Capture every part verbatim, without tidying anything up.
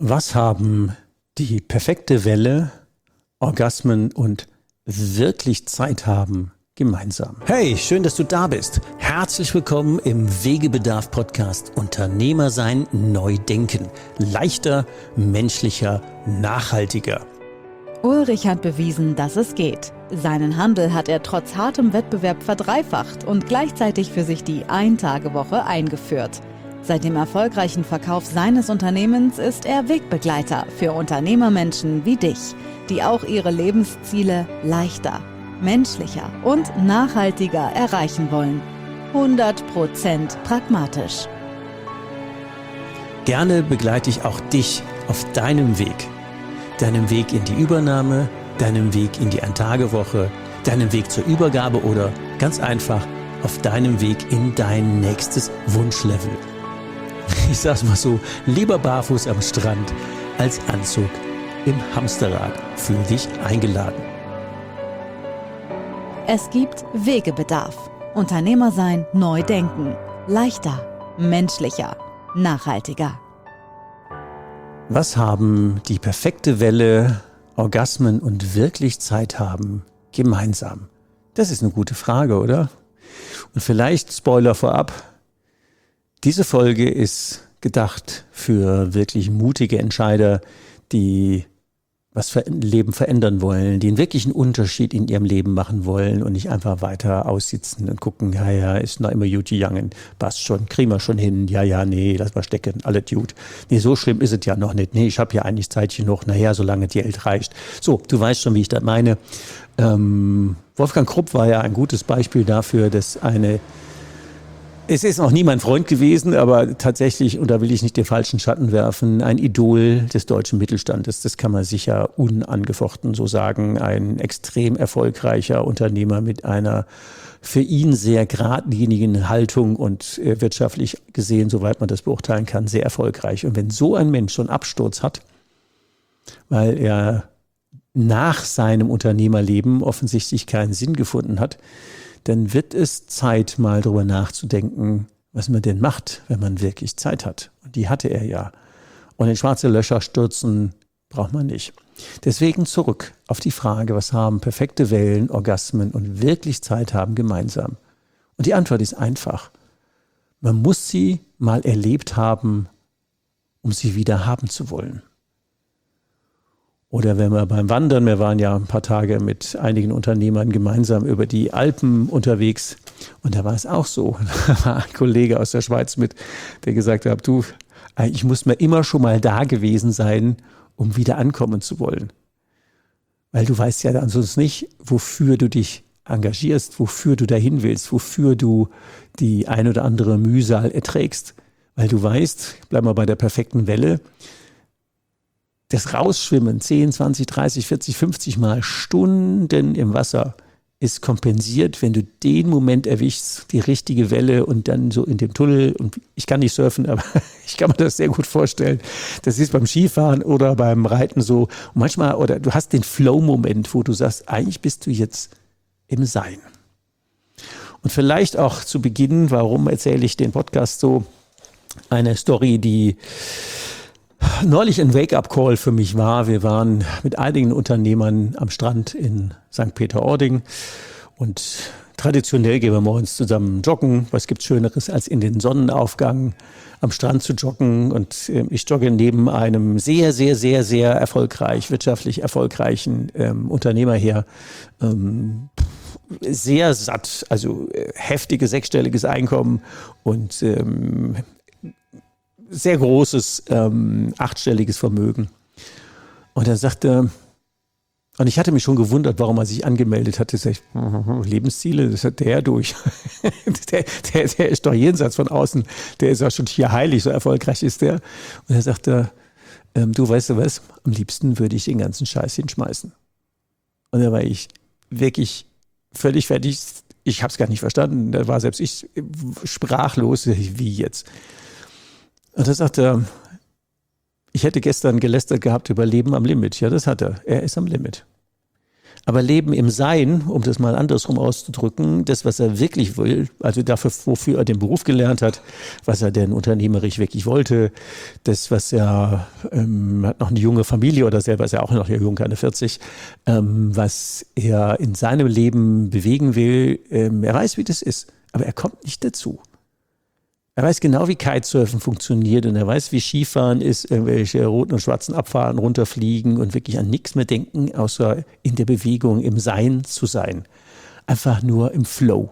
Was haben die perfekte Welle, Orgasmen und wirklich Zeit haben gemeinsam? Hey, schön, dass du da bist. Herzlich willkommen im Wegebedarf-Podcast Unternehmer sein, neu denken. Leichter, menschlicher, nachhaltiger. Ulrich hat bewiesen, dass es geht. Seinen Handel hat er trotz hartem Wettbewerb verdreifacht und gleichzeitig für sich die Ein-Tage-Woche eingeführt. Seit dem erfolgreichen Verkauf seines Unternehmens ist er Wegbegleiter für Unternehmermenschen wie dich, die auch ihre Lebensziele leichter, menschlicher und nachhaltiger erreichen wollen. hundert Prozent pragmatisch. Gerne begleite ich auch dich auf deinem Weg. Deinem Weg in die Übernahme, deinem Weg in die Ein-Tage-Woche, deinem Weg zur Übergabe oder ganz einfach auf deinem Weg in dein nächstes Wunschlevel. Ich sag's mal so, lieber barfuß am Strand als Anzug im Hamsterrad. Fühl dich eingeladen. Es gibt Wegebedarf. Unternehmer sein, neu denken. Leichter, menschlicher, nachhaltiger. Was haben die perfekte Welle, Orgasmen und wirklich Zeit haben gemeinsam? Das ist eine gute Frage, oder? Und vielleicht, Spoiler vorab, diese Folge ist gedacht für wirklich mutige Entscheider, die was im Leben verändern wollen, die einen wirklichen Unterschied in ihrem Leben machen wollen und nicht einfach weiter aussitzen und gucken, ja, ja, ist noch immer gut gegangen, passt schon, kriegen wir schon hin, ja, ja, nee, lass mal stecken, alles gut. Nee, so schlimm ist es ja noch nicht. Nee, ich habe ja eigentlich Zeit genug, naja, solange die Geld reicht. So, du weißt schon, wie ich das meine. Ähm, Wolfgang Krupp war ja ein gutes Beispiel dafür, dass eine Es ist noch nie mein Freund gewesen, aber tatsächlich, und da will ich nicht den falschen Schatten werfen, ein Idol des deutschen Mittelstandes. Das kann man sicher unangefochten so sagen. Ein extrem erfolgreicher Unternehmer mit einer für ihn sehr geradlinigen Haltung und äh, wirtschaftlich gesehen, soweit man das beurteilen kann, sehr erfolgreich. Und wenn so ein Mensch so einen Absturz hat, weil er nach seinem Unternehmerleben offensichtlich keinen Sinn gefunden hat, dann wird es Zeit, mal drüber nachzudenken, was man denn macht, wenn man wirklich Zeit hat. Und die hatte er ja. Und in schwarze Löcher stürzen braucht man nicht. Deswegen zurück auf die Frage, was haben perfekte Wellen, Orgasmen und wirklich Zeit haben gemeinsam? Und die Antwort ist einfach. Man muss sie mal erlebt haben, um sie wieder haben zu wollen. Oder wenn wir beim Wandern, wir waren ja ein paar Tage mit einigen Unternehmern gemeinsam über die Alpen unterwegs und da war es auch so. Da war ein Kollege aus der Schweiz mit, der gesagt hat, du, ich muss mir immer schon mal da gewesen sein, um wieder ankommen zu wollen. Weil du weißt ja ansonsten nicht, wofür du dich engagierst, wofür du dahin willst, wofür du die ein oder andere Mühsal erträgst. Weil du weißt, bleib mal bei der perfekten Welle, das Rausschwimmen zehn, zwanzig, dreißig, vierzig, fünfzig Mal Stunden im Wasser ist kompensiert, wenn du den Moment erwischst, die richtige Welle und dann so in dem Tunnel, und ich kann nicht surfen, aber ich kann mir das sehr gut vorstellen. Das ist beim Skifahren oder beim Reiten so. Und manchmal, oder du hast den Flow-Moment, wo du sagst, eigentlich bist du jetzt im Sein. Und vielleicht auch zu Beginn, warum erzähle ich den Podcast so, eine Story, die neulich ein Wake-up-Call für mich war. Wir waren mit einigen Unternehmern am Strand in Sankt Peter-Ording und traditionell gehen wir morgens zusammen joggen. Was gibt's Schöneres, als in den Sonnenaufgang am Strand zu joggen? Und äh, ich jogge neben einem sehr, sehr, sehr, sehr erfolgreich, wirtschaftlich erfolgreichen ähm, Unternehmer her. Ähm, sehr satt, also äh, heftiges sechsstelliges Einkommen und ähm, sehr großes, ähm, achtstelliges Vermögen. Und er sagte, und ich hatte mich schon gewundert, warum er sich angemeldet hatte. Sag ich, Lebensziele, das hat der durch. der, der, der ist doch jenseits von außen. Der ist ja schon hier heilig, so erfolgreich ist der. Und er sagte, ähm, du weißt du was, am liebsten würde ich den ganzen Scheiß hinschmeißen. Und da war ich wirklich völlig fertig. Ich habe es gar nicht verstanden. Da war selbst ich sprachlos. Wie jetzt? Und da sagt er, ich hätte gestern gelästert gehabt über Leben am Limit. Ja, das hat er. Er ist am Limit. Aber Leben im Sein, um das mal andersrum auszudrücken, das, was er wirklich will, also dafür, wofür er den Beruf gelernt hat, was er denn unternehmerisch wirklich wollte, das, was er, ähm, hat noch eine junge Familie oder selber ist er auch noch jung, keine vierzig, ähm, was er in seinem Leben bewegen will, ähm, er weiß, wie das ist, aber er kommt nicht dazu. Er weiß genau, wie Kitesurfen funktioniert und er weiß, wie Skifahren ist, irgendwelche roten und schwarzen Abfahrten runterfliegen und wirklich an nichts mehr denken, außer in der Bewegung, im Sein zu sein. Einfach nur im Flow.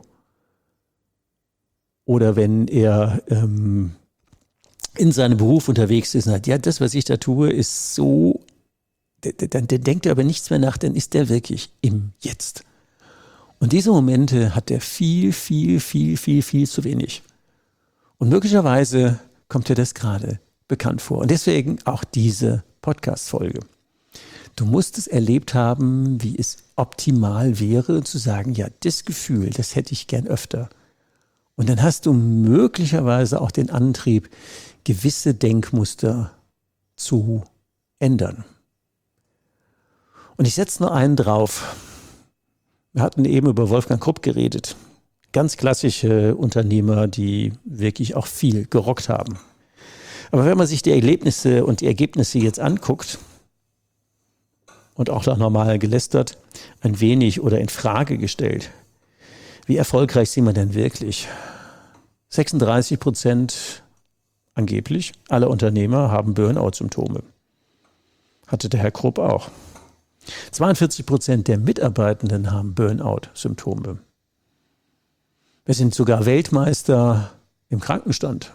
Oder wenn er ähm, in seinem Beruf unterwegs ist und sagt, ja, das, was ich da tue, ist so, dann, dann denkt er aber nichts mehr nach, dann ist er wirklich im Jetzt. Und diese Momente hat er viel, viel, viel, viel, viel zu wenig. Und möglicherweise kommt dir das gerade bekannt vor. Und deswegen auch diese Podcast-Folge. Du musst es erlebt haben, wie es optimal wäre, zu sagen, ja, das Gefühl, das hätte ich gern öfter. Und dann hast du möglicherweise auch den Antrieb, gewisse Denkmuster zu ändern. Und ich setze nur einen drauf. Wir hatten eben über Wolfgang Krupp geredet. Ganz klassische Unternehmer, die wirklich auch viel gerockt haben. Aber wenn man sich die Erlebnisse und die Ergebnisse jetzt anguckt und auch noch normal gelästert, ein wenig oder in Frage gestellt, wie erfolgreich sind wir denn wirklich? sechsunddreißig Prozent angeblich aller Unternehmer haben Burnout-Symptome. Hatte der Herr Krupp auch. zweiundvierzig Prozent der Mitarbeitenden haben Burnout-Symptome. Wir sind sogar Weltmeister im Krankenstand.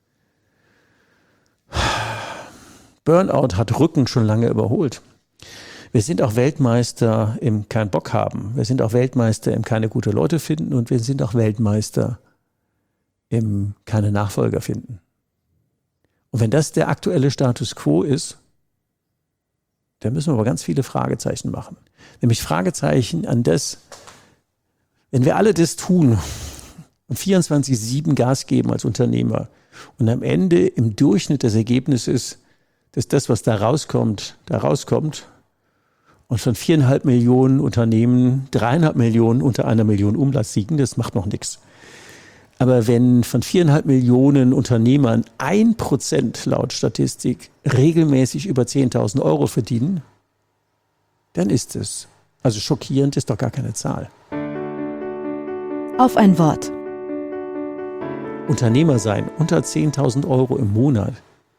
Burnout hat Rücken schon lange überholt. Wir sind auch Weltmeister im kein Bock haben. Wir sind auch Weltmeister im keine gute Leute finden und wir sind auch Weltmeister im keine Nachfolger finden. Und wenn das der aktuelle Status quo ist, dann müssen wir aber ganz viele Fragezeichen machen. Nämlich Fragezeichen an das, wenn wir alle das tun und vierundzwanzig sieben Gas geben als Unternehmer und am Ende im Durchschnitt das Ergebnis ist, dass das, was da rauskommt, da rauskommt und von viereinhalb Millionen Unternehmen dreieinhalb Millionen unter einer Million Umsatz liegen, das macht noch nichts. Aber wenn von viereinhalb Millionen Unternehmern ein Prozent laut Statistik regelmäßig über zehntausend Euro verdienen, dann ist es, also schockierend ist doch gar keine Zahl. Auf ein Wort. Unternehmer sein unter zehntausend Euro im Monat,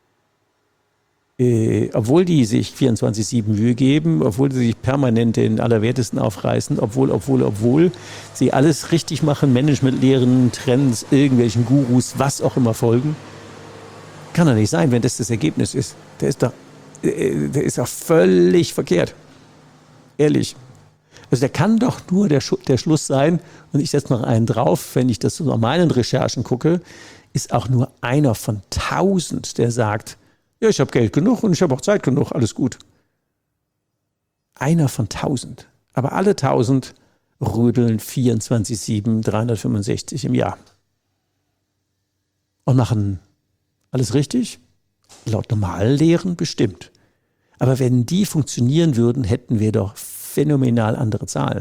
äh, obwohl die sich vierundzwanzig sieben Mühe geben, obwohl sie sich permanent den Allerwertesten aufreißen, obwohl, obwohl, obwohl sie alles richtig machen, Managementlehren, Trends, irgendwelchen Gurus, was auch immer folgen, kann doch nicht sein, wenn das das Ergebnis ist. Der ist doch, äh, der ist doch völlig verkehrt. Ehrlich. Also der kann doch nur der, Schu- der Schluss sein, und ich setze noch einen drauf, wenn ich das so nach meinen Recherchen gucke, ist auch nur einer von tausend, der sagt, ja, ich habe Geld genug und ich habe auch Zeit genug, alles gut. Einer von tausend. Aber alle tausend rödeln vierundzwanzig sieben, dreihundertfünfundsechzig im Jahr. Und machen alles richtig? Laut normalen Lehren bestimmt. Aber wenn die funktionieren würden, hätten wir doch phänomenal andere Zahlen.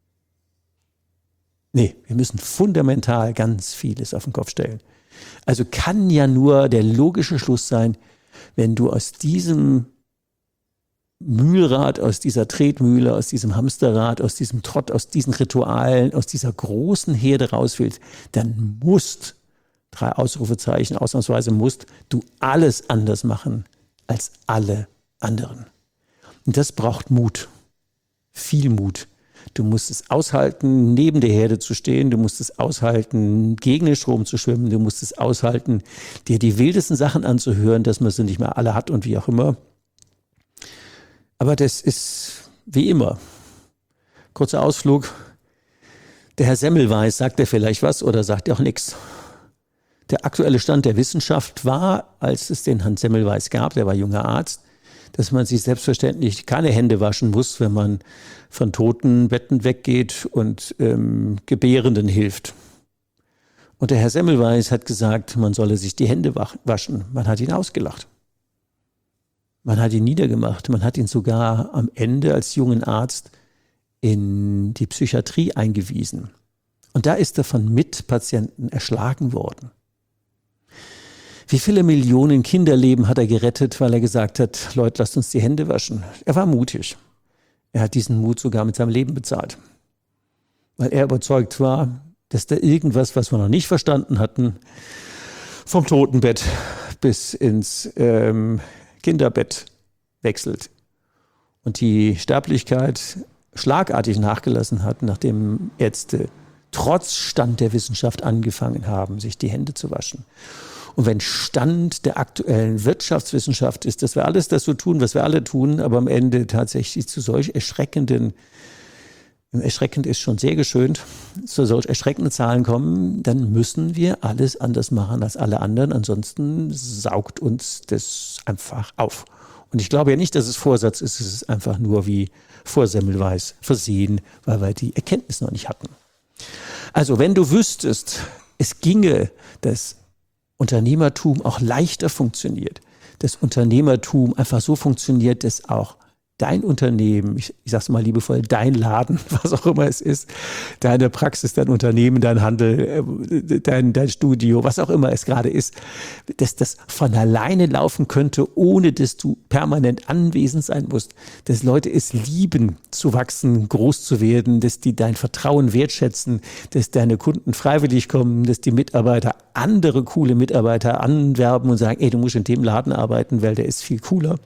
Nee, wir müssen fundamental ganz vieles auf den Kopf stellen. Also kann ja nur der logische Schluss sein, wenn du aus diesem Mühlrad, aus dieser Tretmühle, aus diesem Hamsterrad, aus diesem Trott, aus diesen Ritualen, aus dieser großen Herde raus willst, dann musst, drei Ausrufezeichen, ausnahmsweise musst du alles anders machen als alle anderen. Und das braucht Mut. Viel Mut. Du musst es aushalten, neben der Herde zu stehen. Du musst es aushalten, gegen den Strom zu schwimmen. Du musst es aushalten, dir die wildesten Sachen anzuhören, dass man sie nicht mehr alle hat und wie auch immer. Aber das ist wie immer. Kurzer Ausflug. Der Herr Semmelweis, sagt er vielleicht was oder sagt er auch nichts? Der aktuelle Stand der Wissenschaft war, als es den Hans Semmelweis gab, der war junger Arzt, dass man sich selbstverständlich keine Hände waschen muss, wenn man von toten Betten weggeht und ähm, Gebärenden hilft. Und der Herr Semmelweis hat gesagt, man solle sich die Hände waschen. Man hat ihn ausgelacht. Man hat ihn niedergemacht. Man hat ihn sogar am Ende als jungen Arzt in die Psychiatrie eingewiesen. Und da ist er von Mitpatienten erschlagen worden. Wie viele Millionen Kinderleben hat er gerettet, weil er gesagt hat, Leute, lasst uns die Hände waschen. Er war mutig. Er hat diesen Mut sogar mit seinem Leben bezahlt. Weil er überzeugt war, dass da irgendwas, was wir noch nicht verstanden hatten, vom Totenbett bis ins ähm, Kinderbett wechselt. Und die Sterblichkeit schlagartig nachgelassen hat, nachdem Ärzte trotz Stand der Wissenschaft angefangen haben, sich die Hände zu waschen. Und wenn Stand der aktuellen Wirtschaftswissenschaft ist, dass wir alles das so tun, was wir alle tun, aber am Ende tatsächlich zu solch erschreckenden, erschreckend ist schon sehr geschönt, zu solch erschreckenden Zahlen kommen, dann müssen wir alles anders machen als alle anderen. Ansonsten saugt uns das einfach auf. Und ich glaube ja nicht, dass es Vorsatz ist, es ist einfach nur wie Vorsemmelweis versehen, weil wir die Erkenntnis noch nicht hatten. Also wenn du wüsstest, es ginge, dass Unternehmertum auch leichter funktioniert, dass Unternehmertum einfach so funktioniert, dass auch dein Unternehmen, ich, ich sage es mal liebevoll, dein Laden, was auch immer es ist, deine Praxis, dein Unternehmen, dein Handel, dein, dein Studio, was auch immer es gerade ist, dass das von alleine laufen könnte, ohne dass du permanent anwesend sein musst, dass Leute es lieben, zu wachsen, groß zu werden, dass die dein Vertrauen wertschätzen, dass deine Kunden freiwillig kommen, dass die Mitarbeiter andere coole Mitarbeiter anwerben und sagen, ey, du musst in dem Laden arbeiten, weil der ist viel cooler.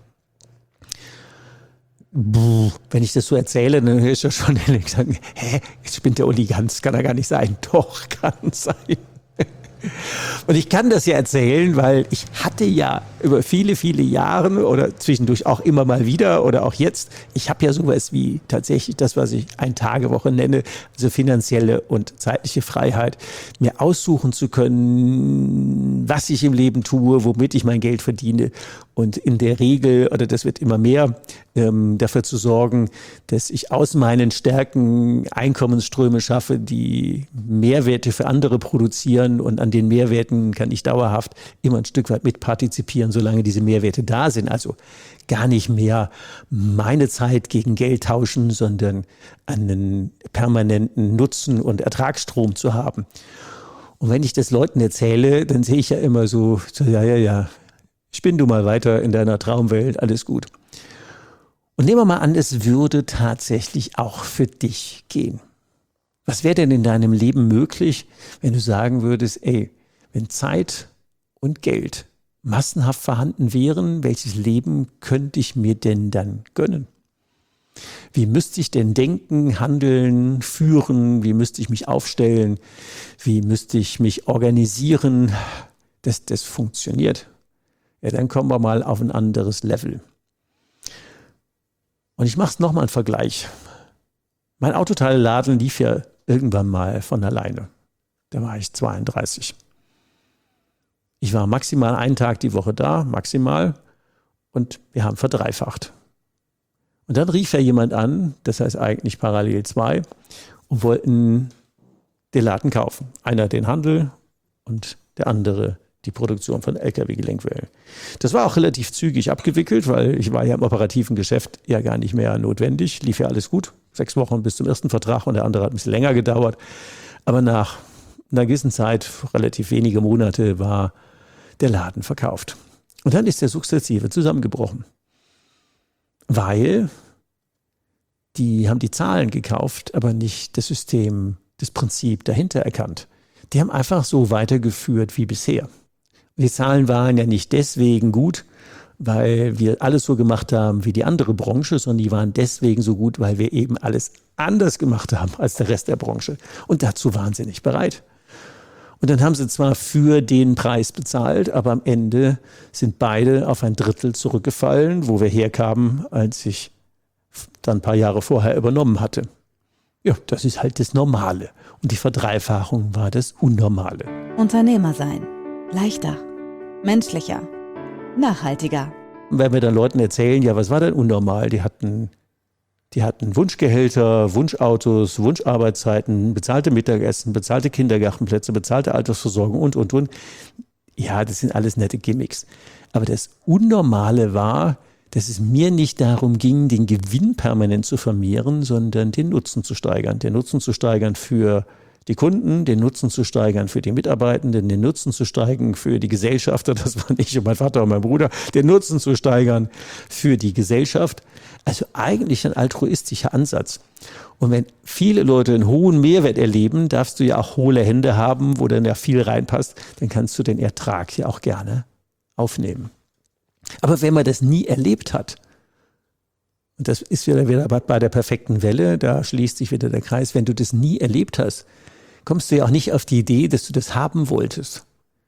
Buh, wenn ich das so erzähle, dann höre ich ja schon sagen, hä, jetzt spinnt der Uli ganz, kann er gar nicht sein. Doch, kann sein. Und ich kann das ja erzählen, weil ich hatte ja über viele, viele Jahre oder zwischendurch auch immer mal wieder oder auch jetzt, ich habe ja sowas wie tatsächlich das, was ich Ein-Tage-Woche nenne, also finanzielle und zeitliche Freiheit, mir aussuchen zu können, was ich im Leben tue, womit ich mein Geld verdiene. Und in der Regel, oder das wird immer mehr, ähm, dafür zu sorgen, dass ich aus meinen Stärken Einkommensströme schaffe, die Mehrwerte für andere produzieren, und an den Mehrwerten kann ich dauerhaft immer ein Stück weit mitpartizipieren, solange diese Mehrwerte da sind. Also gar nicht mehr meine Zeit gegen Geld tauschen, sondern einen permanenten Nutzen und Ertragsstrom zu haben. Und wenn ich das Leuten erzähle, dann sehe ich ja immer so, so ja, ja, ja, spinn du mal weiter in deiner Traumwelt, alles gut. Und nehmen wir mal an, es würde tatsächlich auch für dich gehen. Was wäre denn in deinem Leben möglich, wenn du sagen würdest, ey, wenn Zeit und Geld massenhaft vorhanden wären, welches Leben könnte ich mir denn dann gönnen? Wie müsste ich denn denken, handeln, führen? Wie müsste ich mich aufstellen? Wie müsste ich mich organisieren, dass das funktioniert? Ja, dann kommen wir mal auf ein anderes Level. Und ich mache es nochmal einen Vergleich. Mein Autoteilladen lief ja irgendwann mal von alleine. Da war ich zweiunddreißig. Ich war maximal einen Tag die Woche da, maximal. Und wir haben verdreifacht. Und dann rief ja jemand an, das heißt eigentlich parallel zwei, und wollten den Laden kaufen. Einer den Handel und der andere die Produktion von L K W-Gelenkwellen. Das war auch relativ zügig abgewickelt, weil ich war ja im operativen Geschäft ja gar nicht mehr notwendig. Lief ja alles gut. Sechs Wochen bis zum ersten Vertrag, und der andere hat ein bisschen länger gedauert. Aber nach einer gewissen Zeit, relativ wenige Monate, war der Laden verkauft. Und dann ist der sukzessive zusammengebrochen. Weil die haben die Zahlen gekauft, aber nicht das System, das Prinzip dahinter erkannt. Die haben einfach so weitergeführt wie bisher. Die Zahlen waren ja nicht deswegen gut, weil wir alles so gemacht haben wie die andere Branche, sondern die waren deswegen so gut, weil wir eben alles anders gemacht haben als der Rest der Branche. Und dazu waren sie nicht bereit. Und dann haben sie zwar für den Preis bezahlt, aber am Ende sind beide auf ein Drittel zurückgefallen, wo wir herkamen, als ich dann ein paar Jahre vorher übernommen hatte. Ja, das ist halt das Normale. Und die Verdreifachung war das Unnormale. Unternehmer sein. Leichter. Menschlicher. Nachhaltiger. Wenn wir dann Leuten erzählen, ja, was war denn unnormal? Die hatten, die hatten Wunschgehälter, Wunschautos, Wunscharbeitszeiten, bezahlte Mittagessen, bezahlte Kindergartenplätze, bezahlte Altersversorgung und, und, und. Ja, das sind alles nette Gimmicks. Aber das Unnormale war, dass es mir nicht darum ging, den Gewinn permanent zu vermehren, sondern den Nutzen zu steigern. Den Nutzen zu steigern für die Kunden, den Nutzen zu steigern für die Mitarbeitenden, den Nutzen zu steigern für die Gesellschafter, das war ich und mein Vater und mein Bruder, den Nutzen zu steigern für die Gesellschaft. Also eigentlich ein altruistischer Ansatz. Und wenn viele Leute einen hohen Mehrwert erleben, darfst du ja auch hohle Hände haben, wo dann ja viel reinpasst, dann kannst du den Ertrag ja auch gerne aufnehmen. Aber wenn man das nie erlebt hat, und das ist wieder, wieder bei der perfekten Welle, da schließt sich wieder der Kreis, wenn du das nie erlebt hast, kommst du ja auch nicht auf die Idee, dass du das haben wolltest.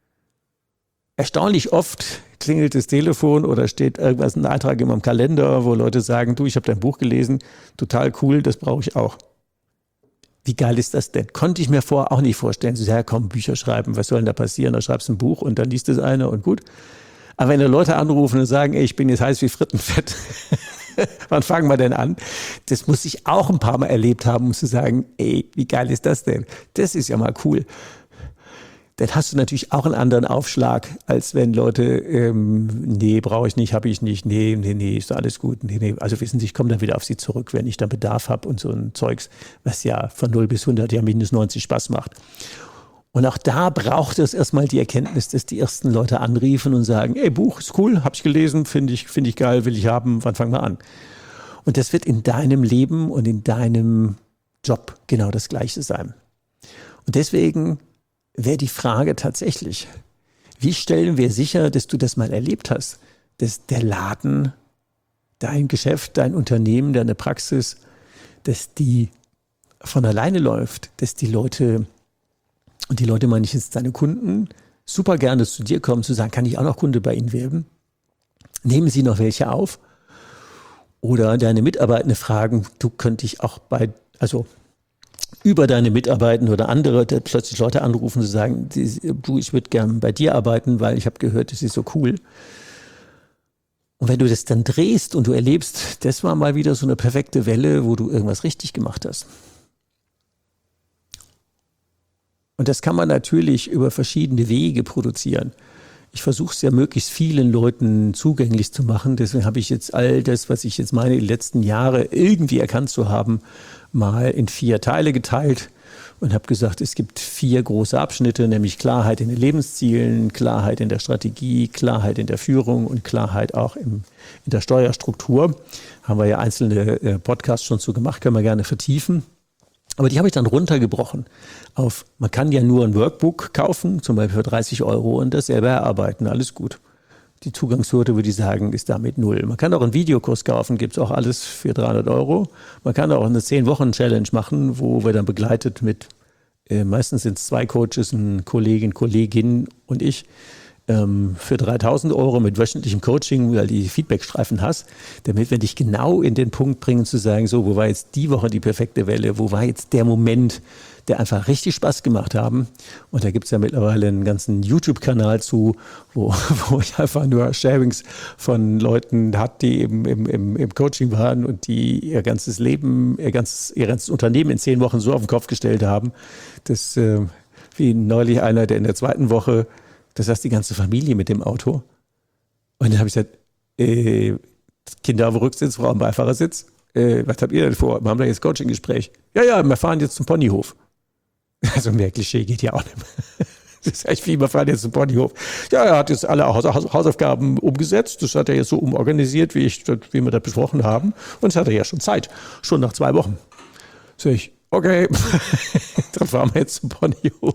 Erstaunlich oft klingelt das Telefon oder steht irgendwas, ein Eintrag in meinem Kalender, wo Leute sagen, du, ich habe dein Buch gelesen, total cool, das brauche ich auch. Wie geil ist das denn? Konnte ich mir vorher auch nicht vorstellen. So, ja komm, Bücher schreiben, was soll denn da passieren? Da schreibst du ein Buch und dann liest es einer und gut. Aber wenn da Leute anrufen und sagen, ey, ich bin jetzt heiß wie Frittenfett, wann fangen wir denn an? Das muss ich auch ein paar Mal erlebt haben, um zu sagen, ey, wie geil ist das denn? Das ist ja mal cool. Dann hast du natürlich auch einen anderen Aufschlag, als wenn Leute, ähm, nee, brauche ich nicht, habe ich nicht, nee, nee, nee, ist alles gut. Nee, nee. Also wissen Sie, ich komme dann wieder auf Sie zurück, wenn ich dann Bedarf habe und so ein Zeugs, was ja von null bis hundert ja mindestens neunzig Spaß macht. Und auch da braucht es erstmal die Erkenntnis, dass die ersten Leute anriefen und sagen, ey, Buch ist cool, habe ich gelesen, finde ich, finde ich geil, will ich haben, wann fangen wir an? Und das wird in deinem Leben und in deinem Job genau das Gleiche sein. Und deswegen wäre die Frage tatsächlich, wie stellen wir sicher, dass du das mal erlebt hast, dass der Laden, dein Geschäft, dein Unternehmen, deine Praxis, dass die von alleine läuft, dass die Leute, und die Leute meine ich jetzt deine Kunden, super gerne zu dir kommen, zu sagen, kann ich auch noch Kunde bei Ihnen werden? Nehmen Sie noch welche auf? Oder deine Mitarbeitende fragen, du könnte ich auch bei, also über deine Mitarbeitenden oder andere, plötzlich Leute anrufen, zu sagen, du, ich würde gerne bei dir arbeiten, weil ich habe gehört, das ist so cool. Und wenn du das dann drehst und du erlebst, das war mal wieder so eine perfekte Welle, wo du irgendwas richtig gemacht hast. Und das kann man natürlich über verschiedene Wege produzieren. Ich versuche es ja möglichst vielen Leuten zugänglich zu machen. Deswegen habe ich jetzt all das, was ich jetzt meine, die letzten Jahre irgendwie erkannt zu haben, mal in vier Teile geteilt und habe gesagt, es gibt vier große Abschnitte, nämlich Klarheit in den Lebenszielen, Klarheit in der Strategie, Klarheit in der Führung und Klarheit auch im, in der Steuerstruktur. Haben wir ja einzelne Podcasts schon zu gemacht, können wir gerne vertiefen. Aber die habe ich dann runtergebrochen auf, man kann ja nur ein Workbook kaufen, zum Beispiel für dreißig Euro und das selber erarbeiten, alles gut. Die Zugangshürde, würde ich sagen, ist damit null. Man kann auch einen Videokurs kaufen, gibt es auch alles für dreihundert Euro. Man kann auch eine zehn Wochen Challenge machen, wo wir dann begleitet mit, äh, meistens sind es zwei Coaches, eine Kollegin, Kollegin und ich, ähm, für dreitausend Euro mit wöchentlichem Coaching, weil du die Feedbackstreifen hast, damit wir dich genau in den Punkt bringen, zu sagen, so, wo war jetzt die Woche die perfekte Welle, wo war jetzt der Moment, der einfach richtig Spaß gemacht haben. Und da gibt es ja mittlerweile einen ganzen YouTube-Kanal zu, wo, wo ich einfach nur Sharings von Leuten hatte, die eben im, im, im Coaching waren und die ihr ganzes Leben, ihr ganzes, ihr ganzes Unternehmen in zehn Wochen so auf den Kopf gestellt haben, dass äh, wie neulich einer, der in der zweiten Woche, das heißt die ganze Familie mit dem Auto. Und dann habe ich gesagt, äh, Kinder auf dem Rücksitz, Frau am Beifahrersitz, äh, was habt ihr denn vor? Wir haben da jetzt Coaching-Gespräch. Ja, ja, wir fahren jetzt zum Ponyhof. Also mehr Klischee geht ja auch nicht mehr. Das ist echt wie, wir fahren jetzt zum Ponyhof. Ja, er hat jetzt alle Haus Hausaufgaben umgesetzt. Das hat er jetzt so umorganisiert, wie, ich, wie wir das besprochen haben. Und das hat er ja schon Zeit. Schon nach zwei Wochen. Sag ich, okay, dann fahren wir jetzt zum Ponyhof.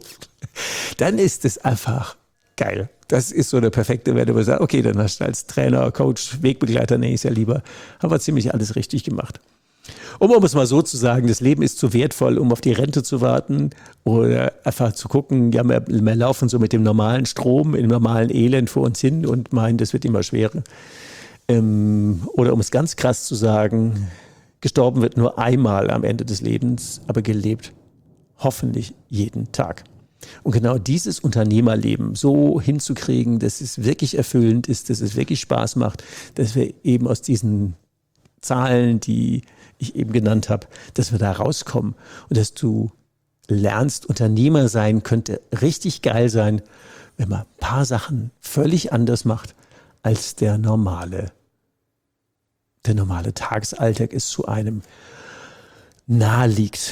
Dann ist es einfach geil. Das ist so eine perfekte Werte, wo ich sage, okay, dann hast du als Trainer, Coach, Wegbegleiter, nenne ich es ja lieber, haben wir ziemlich alles richtig gemacht. Um, um es mal so zu sagen, das Leben ist zu wertvoll, um auf die Rente zu warten oder einfach zu gucken, ja, wir, wir laufen so mit dem normalen Strom, im normalen Elend vor uns hin und meinen, das wird immer schwerer. Ähm, oder um es ganz krass zu sagen, gestorben wird nur einmal am Ende des Lebens, aber gelebt hoffentlich jeden Tag. Und genau dieses Unternehmerleben so hinzukriegen, dass es wirklich erfüllend ist, dass es wirklich Spaß macht, dass wir eben aus diesen Zahlen, die ich eben genannt habe, dass wir da rauskommen und dass du lernst, Unternehmer sein könnte richtig geil sein, wenn man ein paar Sachen völlig anders macht als der normale der normale Tagesalltag es zu einem nahe liegt.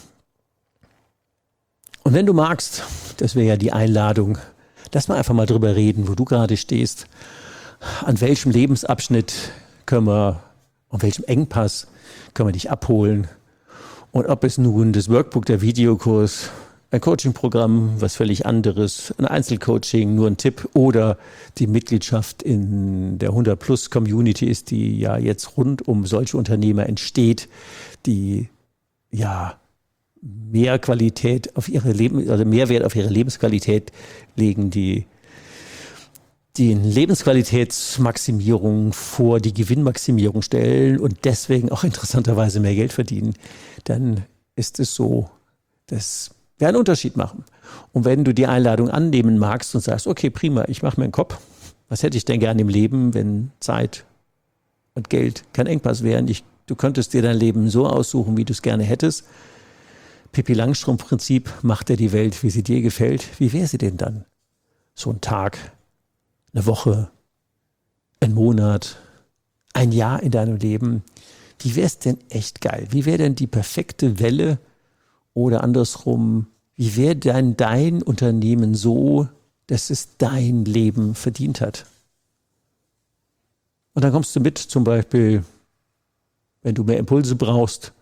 Und wenn du magst, das wäre ja die Einladung, lass mal einfach mal drüber reden, wo du gerade stehst, an welchem Lebensabschnitt können wir, an welchem Engpass können wir dich abholen und ob es nun das Workbook, der Videokurs, ein Coachingprogramm, was völlig anderes, ein Einzelcoaching, nur ein Tipp oder die Mitgliedschaft in der hundert Plus Community ist, die ja jetzt rund um solche Unternehmer entsteht, die ja mehr Qualität auf ihre Leben, also Mehrwert auf ihre Lebensqualität legen, die die Lebensqualitätsmaximierung vor die Gewinnmaximierung stellen und deswegen auch interessanterweise mehr Geld verdienen, dann ist es so, dass wir einen Unterschied machen. Und wenn du die Einladung annehmen magst und sagst, okay, prima, ich mache mir einen Kopf, was hätte ich denn gerne im Leben, wenn Zeit und Geld kein Engpass wären? Ich, du könntest dir dein Leben so aussuchen, wie du es gerne hättest. Pippi Langstrumpf-Prinzip, macht dir die Welt, wie sie dir gefällt. Wie wäre sie denn dann? So ein Tag, eine Woche, ein Monat, ein Jahr in deinem Leben. Wie wäre es denn echt geil? Wie wäre denn die perfekte Welle? Oder andersrum, wie wäre denn dein Unternehmen so, dass es dein Leben verdient hat? Und dann kommst du mit, zum Beispiel, wenn du mehr Impulse brauchst,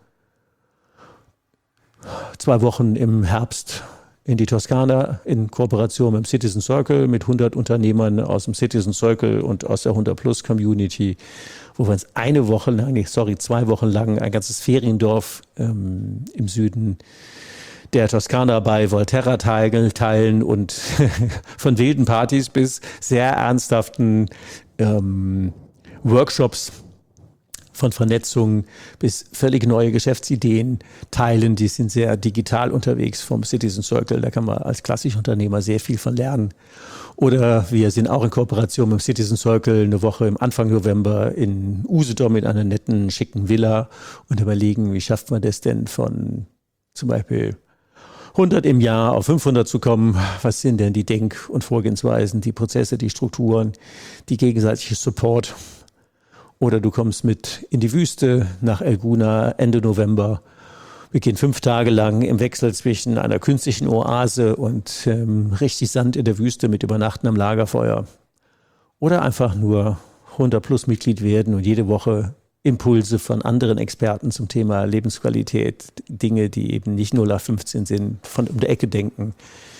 zwei Wochen im Herbst in die Toskana in Kooperation mit dem Citizen Circle, mit hundert Unternehmern aus dem Citizen Circle und aus der hundert Plus Community, wo wir uns eine Woche lang, sorry, zwei Wochen lang ein ganzes Feriendorf ähm, im Süden der Toskana bei Volterra teilen und von wilden Partys bis sehr ernsthaften ähm, Workshops, von Vernetzung bis völlig neue Geschäftsideen teilen. Die sind sehr digital unterwegs vom Citizen Circle. Da kann man als Klassikunternehmer sehr viel von lernen. Oder wir sind auch in Kooperation mit dem Citizen Circle eine Woche im Anfang November in Usedom in einer netten, schicken Villa und überlegen, wie schafft man das denn von zum Beispiel hundert im Jahr auf fünfhundert zu kommen. Was sind denn die Denk- und Vorgehensweisen, die Prozesse, die Strukturen, die gegenseitige Support? Oder du kommst mit in die Wüste nach Elguna Ende November. Wir gehen fünf Tage lang im Wechsel zwischen einer künstlichen Oase und ähm, richtig Sand in der Wüste mit Übernachten am Lagerfeuer. Oder einfach nur hundert Plus Mitglied werden und jede Woche Impulse von anderen Experten zum Thema Lebensqualität, Dinge, die eben nicht null acht fünfzehn sind, von um der Ecke denken.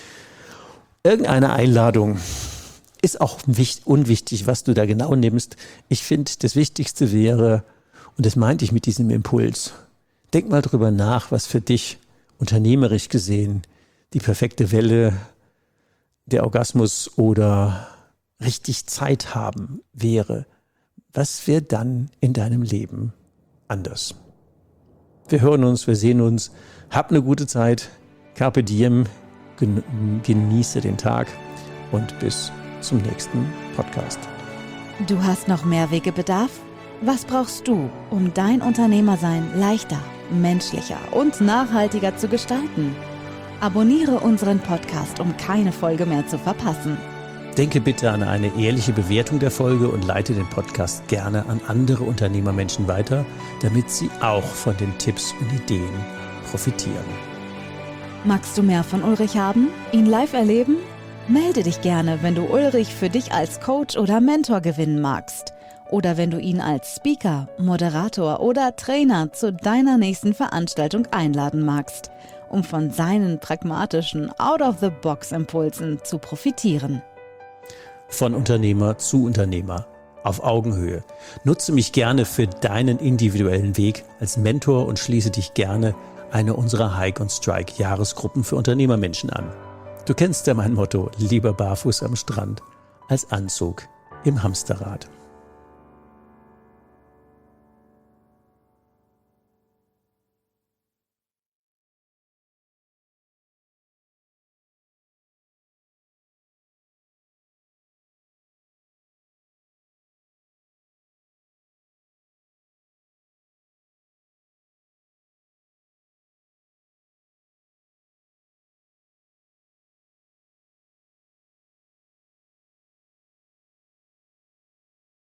Irgendeine Einladung. Ist auch unwichtig, was du da genau nimmst. Ich finde, das Wichtigste wäre, und das meinte ich mit diesem Impuls, denk mal drüber nach, was für dich unternehmerisch gesehen die perfekte Welle, der Orgasmus oder richtig Zeit haben wäre. Was wäre dann in deinem Leben anders? Wir hören uns, wir sehen uns. Hab eine gute Zeit. Carpe diem. Genieße den Tag und bis zum nächsten Podcast. Du hast noch mehr Wegebedarf? Was brauchst du, um dein Unternehmersein leichter, menschlicher und nachhaltiger zu gestalten? Abonniere unseren Podcast, um keine Folge mehr zu verpassen. Denke bitte an eine ehrliche Bewertung der Folge und leite den Podcast gerne an andere Unternehmermenschen weiter, damit sie auch von den Tipps und Ideen profitieren. Magst du mehr von Ulrich haben? Ihn live erleben? Melde dich gerne, wenn du Ulrich für dich als Coach oder Mentor gewinnen magst. Oder wenn du ihn als Speaker, Moderator oder Trainer zu deiner nächsten Veranstaltung einladen magst, um von seinen pragmatischen Out-of-the-Box-Impulsen zu profitieren. Von Unternehmer zu Unternehmer, auf Augenhöhe. Nutze mich gerne für deinen individuellen Weg als Mentor und schließe dich gerne einer unserer Hike und Strike Jahresgruppen für Unternehmermenschen an. Du kennst ja mein Motto, lieber barfuß am Strand als Anzug im Hamsterrad.